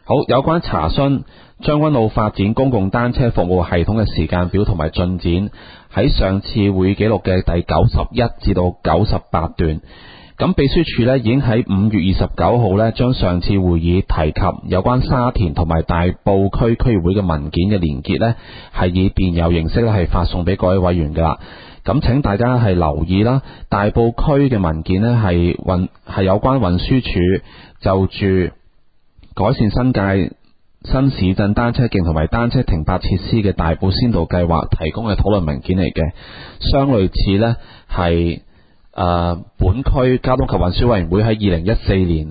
好，有關查詢將軍澳發展公共單車服務系統嘅時間表同埋進展，喺上次會議記錄嘅第91至到98段。咁秘書處呢已經喺5月29號呢將上次會議提及有關沙田同埋大埔區區議會嘅文件嘅連結呢，係以電郵形式咧係發送俾各位委員噶啦。咁請大家係留意啦，大埔區嘅文件呢係有關運輸署就住改善新界新市鎮單車徑同埋單車停泊設施嘅大埔先導計劃提供嘅討論文件嚟嘅，相類似呢係本區交通及運輸委員會喺2014年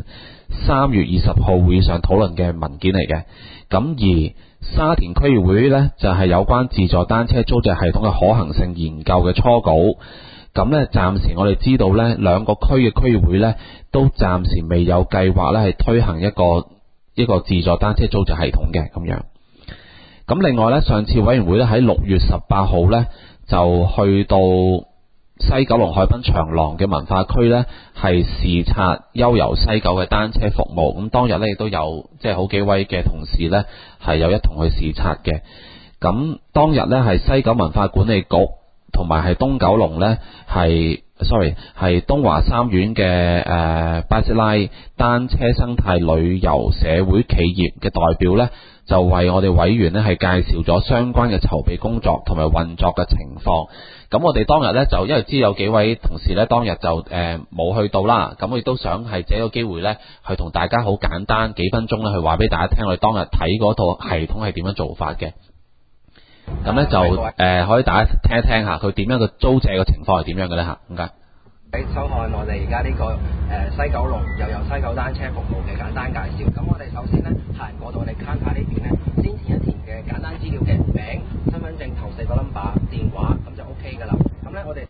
3月20號會議上討論嘅文件嚟嘅。咁而沙田區議會呢，就係有關自助單車租借系統嘅可行性研究嘅初稿。咁呢，暫時我哋知道呢兩個區嘅區議會呢，都暫時未有計劃呢係推行一個自助單車租借系統嘅咁樣。咁另外呢，上次委員會呢喺6月18號呢，就去到西九龍海濱長廊嘅文化區呢，係視察悠遊西九嘅單車服務。咁當日呢，亦都有好幾位嘅同事呢，係有一同去視察嘅。咁當日呢，係西九文化管理局同埋係東九龍呢，係東華三院嘅巴士拉單車生態旅遊社會企業嘅代表呢，就為我哋委員呢係介紹咗相關嘅籌備工作同埋運作嘅情況。咁我哋當日呢，就因為知有幾位同事呢，當日就冇去到啦，咁我亦都想係借個機會呢，去同大家好簡單幾分鐘呢，去話俾大家聽我哋當日睇嗰套系統係點樣做法嘅。咁呢，就可以大家聽一聽下佢點樣嘅租借嘅情況係點樣嘅呢？嚇，唔該。 收看我哋而家呢個西九龍又有西九單車服務嘅簡單介紹。咁我哋首先呢，行過到我哋 counter 呢邊呢，先填一填嘅簡單資料嘅名、身份證頭4個 number、電話，咁就 OK 噶啦。咁呢，我哋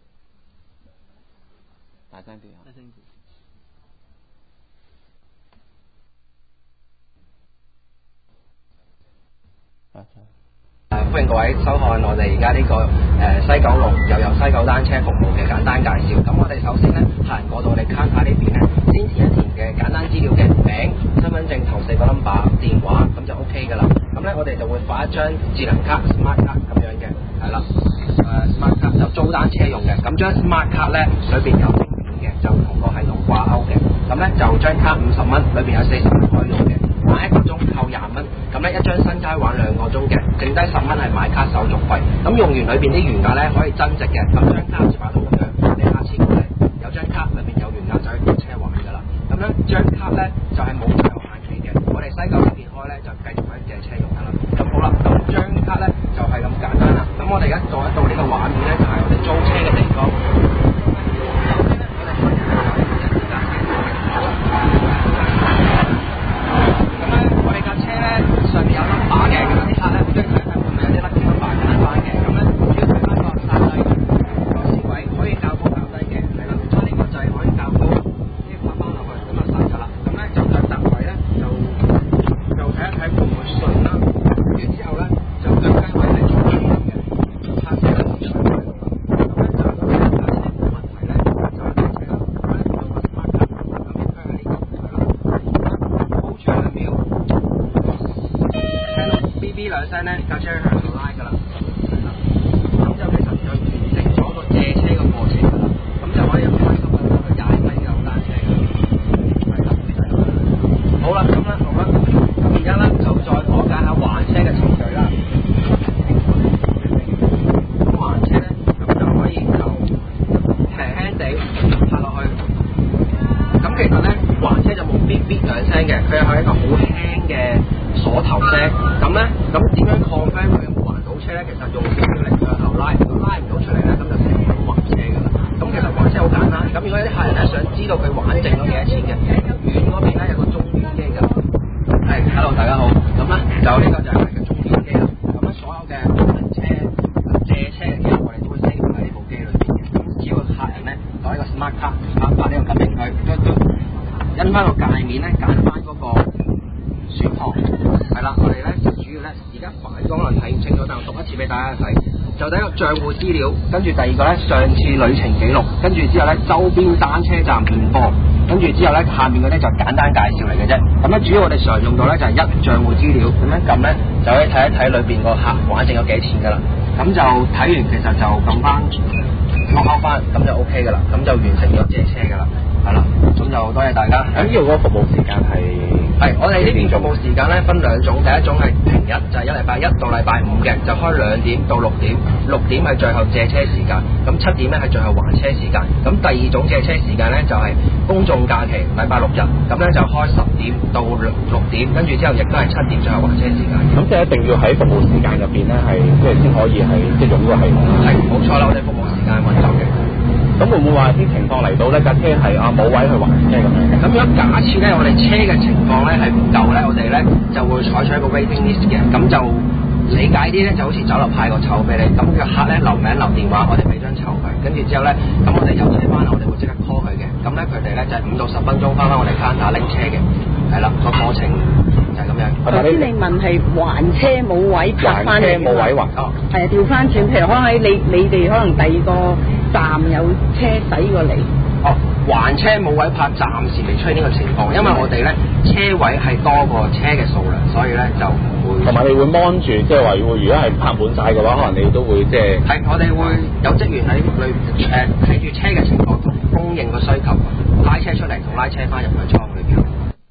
大聲啲啊！大聲啲。 歡迎各位收看我哋而家呢個西九龍又有西九單車服務嘅簡單介紹。咁我哋首先呢，行過到我哋 counter 呢邊呢，先填一填嘅簡單資料嘅名、身份證頭4個 number、電話，咁就 OK 噶啦。咁呢，我哋就會發一張智能卡 Smart 卡咁樣嘅，係啦，Smart 卡就租單車用嘅。咁張 Smart 卡呢，裏邊有芯片嘅，就同個系統掛鈎嘅。咁呢，就張卡50蚊，裏邊有40蚊可以用嘅。玩1個鐘扣20蚊，咁呢，一張新街玩2個鐘嘅，剩低10蚊係買卡手續費。咁用完裏邊啲原價呢，可以增值嘅。咁張卡好似擺到咁樣，你下次過嚟有張卡裏邊有原價就可以攞車玩噶啦。咁呢張卡呢，就係冇最後限期嘅，我哋西九呢邊開呢，就繼續可以借車用噶啦。咁好啦，咁張卡呢，就係咁簡單啦。咁我哋而家到呢個畫面呢，就係我哋租車嘅地方。上面有 number 嘅，咁啲卡咧，好中意睇睇會唔會有啲 lucky number 揀翻嘅，咁咧只要睇翻個剎掣個匙位可以較高較低嘅，係啦，再嚟個掣可以較高，呢拍翻落去咁就實㗎啦。咁咧就腳踏位咧就睇一睇會唔會順啦，跟住之後咧就腳跟位係做啱嘅，拍車咧就隨喺度啦。咁咧就如果車架呢啲冇問題咧，就係車啦。咁咧就個 smart 卡咁樣推下呢個係啦，hold 住2秒。B 兩聲咧，架車向度拉噶啦，咁就其實就完成咗個借車嘅過程噶啦，咁就可以開心咁去踩低有單車嘅，係啦，好啦，咁而家咧就再講解下還車嘅程序啦。咁還車咧，咁就可以就輕輕地拍落去。咁其實咧還車就冇 B 兩聲嘅，佢係一個好輕嘅鎖頭聲。咁咧，咁點樣 confirm 佢有冇還到車咧？其實用少少力向後拉，如果拉唔到出嚟咧，咁就成日都還車噶啦。咁其實還車好簡單。咁如果有啲客人咧想知道佢還剩咗幾多錢嘅，遠嗰邊咧有個中斷機㗎。係 ，hello 大家好。咁咧就呢個就係我哋嘅中斷機啦。咁咧所有嘅車借車嘅記錄我哋都會 save 喺呢部機裏邊嘅。咁只要客人咧攞呢個 smart 卡，發呢個感應佢，因翻個界面咧揀翻嗰個選項。係啦，我哋咧就主要咧而家反光可能睇唔清楚，但我讀一次俾大家睇。就第一個賬戶資料，跟住第二個咧上次旅程記錄，跟住之後咧周邊單車站現貨， 跟住之後咧下面嗰啲就簡單介紹嚟嘅啫。咁咧主要我哋常用到咧就係一賬戶資料，咁樣撳咧就可以睇一睇裏邊個客玩剩咗幾錢㗎啦。咁就睇完其實就撳翻落翻，咁就 OK 㗎啦，咁就完成咗借車㗎啦。係啦，咁就多謝大家。 咁呢度嗰個服務時間係我哋呢邊服務時間咧分兩種，第一種係平日就係一禮拜一到禮拜五嘅，就開2點到6點，6點係最後借車時間，咁7點咧係最後還車時間。咁第二種借車時間咧就係公眾假期禮拜6日，咁咧就開10點到6點，跟住之後亦都係7點最後還車時間。 咁即係一定要喺服務時間入邊咧係即係先可以係即係用呢個系統。 係冇錯啦，我哋服務時間運作嘅。 咁會唔會話啲情況嚟到呢架車係冇位去還車咁樣嘅？ 咁如果假設咧我哋車嘅情況咧係唔夠咧，我哋咧就會採取一個 waiting list 嘅，咁就理解啲咧就好似酒樓派個籌俾你，咁個客咧留名留電話，我哋俾張籌佢，跟住之後咧咁我哋有車翻我哋會即刻 call 佢嘅，咁咧佢哋咧就係5到10分鐘翻我哋 counter 拎車嘅，係啦個過程就係咁樣。 頭先你問係還車冇位拍翻嚟， 還車冇位還係啊，調翻轉，譬如可能喺你哋可能第二個站有車駛過嚟。 還車冇位拍，暫時未出現呢個情況，因為我哋咧車位係多過車嘅數量，所以咧就唔會。同埋你會 mon 住，即係話如果係拍滿晒嘅話，可能你都會即係。係，我哋會有職員喺裏睇住車嘅情況同供應嘅需求，拉車出嚟同拉車翻入去倉裏邊。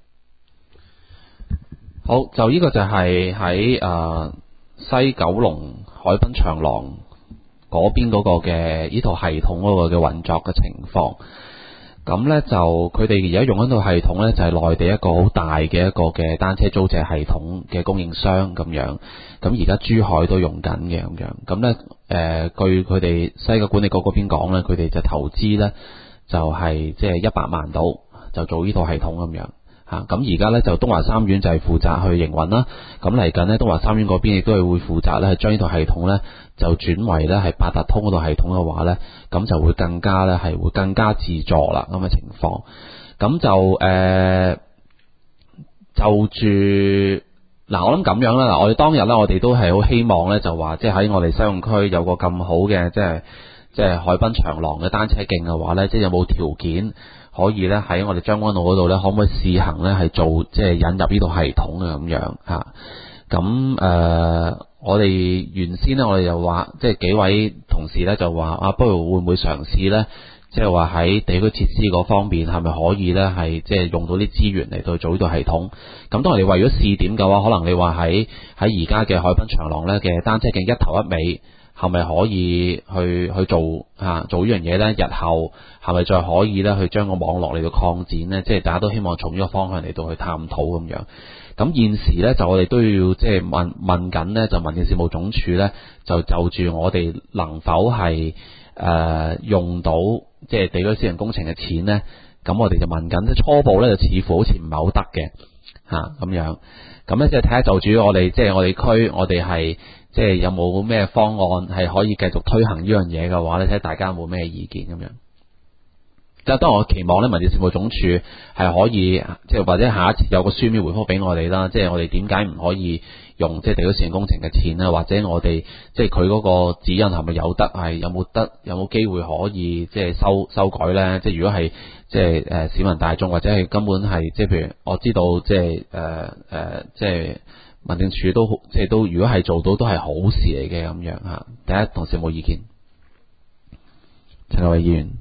好，就呢個就係喺西九龍海濱長廊嗰邊嗰個嘅呢套系統嗰個嘅運作嘅情況。咁呢，就佢哋而家用緊套系統呢，就係內地一個好大嘅一個嘅單車租借系統嘅供應商咁樣。咁而家珠海都用緊嘅咁樣。咁呢，據佢哋西九管理局嗰邊講呢，佢哋就投資呢，就係即係100萬到就做呢套系統咁樣。咁而家呢，就東華三院就係負責去營運啦。咁嚟緊呢，東華三院嗰邊亦都係會負責呢，係將呢套系統呢，就轉為呢係八達通嗰套系統嘅話呢，咁就會更加呢係會更加自助啦咁嘅情況。咁就住嗱，我諗咁樣啦。嗱，我哋當日呢，我哋都係好希望呢，就話即係喺我哋西貢區有個咁好嘅即係海濱長廊嘅單車徑嘅話呢，即係有冇條件可以咧喺我哋將軍澳嗰度咧，可唔可以試行咧係做即係引入呢套系統嘅咁樣嚇？咁我哋原先咧，我哋就話即係幾位同事咧就話不如會唔會嘗試咧，即係話喺地區設施嗰方面係咪可以咧係即係用到啲資源嚟到做呢套系統？咁當然你為咗試點嘅話，可能你話喺而家嘅海濱長廊咧嘅單車徑一頭一尾，係咪可以去做做呢樣嘢呢？日後係咪再可以呢？去將個網絡嚟到擴展呢？即係大家都希望從呢個方向嚟到去探討咁樣。咁現時呢，就我哋都要即係問緊呢，就民政事務總署呢，就住我哋能否係用到即係地區私人工程嘅錢呢？咁我哋就問緊，即初步呢，就似乎好似唔係好得嘅咁樣。咁呢，即係睇下就住我哋即係我哋區，我哋係。即係有冇咩方案係可以繼續推行呢樣嘢嘅話咧，睇下大家有冇咩意見咁樣。即係當我期望咧，民政事務總署係可以即係或者下一次有個書面回覆俾我哋啦。即係我哋點解唔可以用即係地區私人工程嘅錢咧？或者我哋即係佢嗰個指引係咪有冇機會可以即係修改咧？即係如果係即係市民大眾或者係根本係即係譬如我知道即係即係。民政處都即係都，如果係做到都係好事嚟嘅咁樣嚇。第一同事有冇意見？陳國偉議員，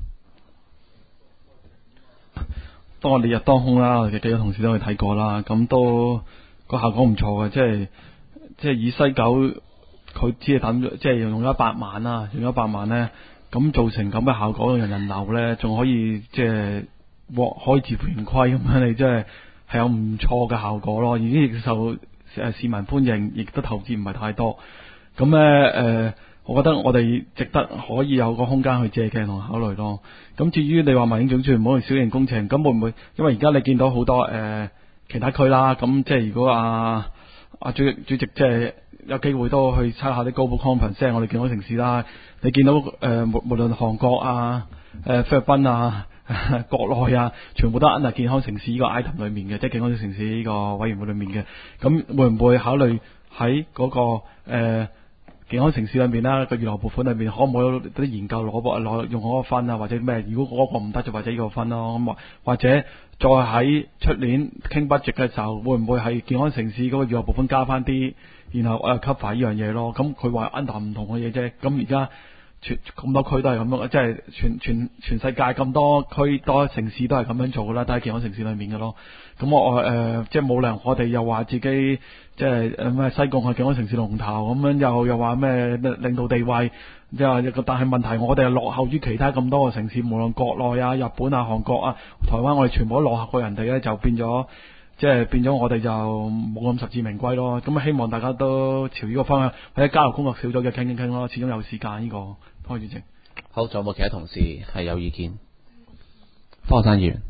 當我烈日當空啦，我哋幾個同事都去睇過啦，咁都個效果唔錯嘅，即係以西九佢只係等即係用100萬啦，用100萬咧，咁造成咁嘅效果，人流咧仲可以即係可以自負盈虧咁樣，你即係有唔錯嘅效果咯，已經亦受市民歡迎，亦都投資唔係太多，咁咧我覺得我哋值得可以有個空間去借鏡同考慮咯。咁至於你話民政總署唔好去小型工程，咁會唔會？因為而家你見到好多其他區啦，咁即係如果主席即係有機會都去參下啲 Global Conference，即係我哋健康城市啦。你見到無論韓國菲律賓國內全部都 under 健康城市呢個 item 裏面嘅，即係健康城市呢個委員會裏面嘅。咁會唔會考慮喺嗰個健康城市裏面啦個預留撥款裏面，可唔可以有啲研究攞用嗰個分啊，或者咩？如果嗰個唔得就或者呢個分咯，咁或者再喺出年傾 budget 嘅時候，會唔會係健康城市嗰個預留撥款加翻啲，然後cover 呢樣嘢咯？咁佢話 under 唔同嘅嘢啫，咁而家。咁多區都係咁樣，即係全世界咁多區多城市都係咁樣做噶啦，都係健康城市裏面嘅咯。咁我即係冇理由我哋又話自己即係咩西貢係健康城市龍頭咁樣，又話咩領導地位，即係但係問題我哋係落後於其他咁多個城市，無論國內啊、日本啊、韓國啊、台灣，我哋全部都落後過人哋咧，就變咗。即係變咗，我哋就冇咁實至名歸咯。咁希望大家都朝呢個方向，或者交流工作少咗嘅傾咯。始終有時間呢個，多謝主席。 好，仲有冇其他同事係有意見？方生議員。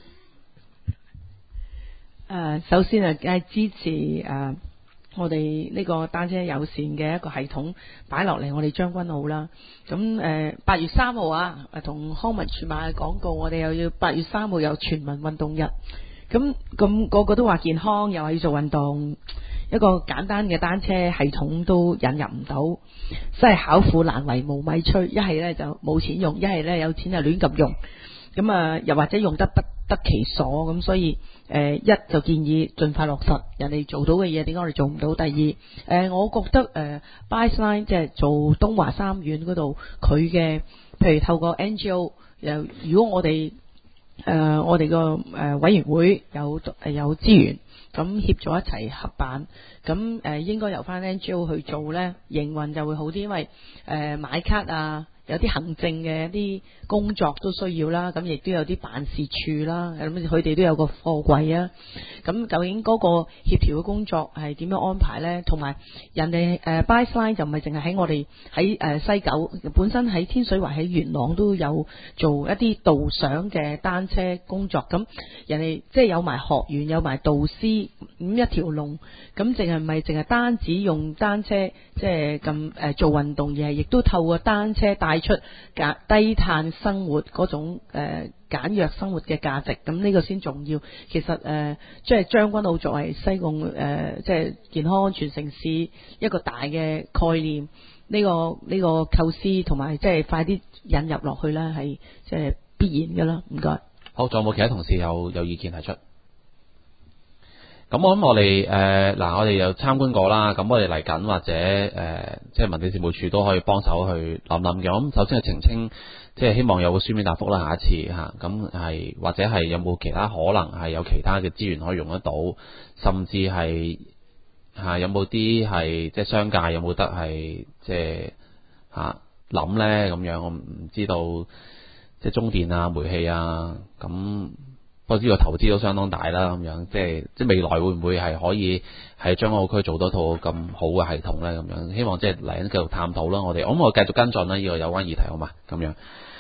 首先梗係支持我哋呢個單車友善嘅一個系統擺落嚟，我哋將軍澳啦。咁8月3號啊，同康文署買嘅廣告，我哋又要8月3號有全民運動日。咁個個都話健康，又係要做運動，一個簡單嘅單車系統都引入唔到，真係巧婦難為無米炊。一係呢就冇錢用，一係呢有錢就亂咁用。咁又或者用得不得其所。咁所以一就建議盡快落實，人哋做到嘅嘢，點解我哋做唔到？第二我覺得Bike Line 即係做東華三院嗰度，佢嘅譬如透過 NGO， 如果我哋個委員會有資源，咁協助一齊合辦，咁應該由翻 NGO 去做呢，營運就會好啲，因為買卡啊，有啲行政嘅一啲工作都需要啦，咁亦都有啲辦事處啦，咁佢哋都有個貨櫃啊，咁究竟嗰個協調嘅工作係點樣安排呢？同埋人哋Bike Line 就唔係淨係喺我哋喺西九，本身喺天水圍喺元朗都有做一啲導賞嘅單車工作，咁人哋即係有埋學員，有埋導師，咁一條龍，咁淨係唔係淨係單止用單車即係咁做運動，而係亦都透過單車帶出低碳生活嗰種簡約生活嘅價值，咁呢個先重要。其實即係將軍澳作為西貢即係健康安全城市一個大嘅概念，呢個構思同埋即係快啲引入落去咧，係即係必然噶啦。唔該。 好，仲有冇其他同事有意見提出？咁我諗我哋我哋又參觀過啦，咁我哋嚟緊或者即係民政事務處都可以幫手去諗諗嘅。咁首先係澄清，即係希望有個書面答覆啦，下一次嚇。咁係或者係有冇其他可能係有其他嘅資源可以用得到，甚至係有冇啲係即係商界有冇得係即係諗咧咁樣。我唔知道，即係中電啊、煤氣啊咁。不過呢個投資都相當大啦，咁樣即係未來會唔會係可以喺將軍澳區做多套咁好嘅系統咧？咁樣希望即係嚟緊繼續探討啦。我哋繼續跟進啦，呢個有關議題好嘛？咁樣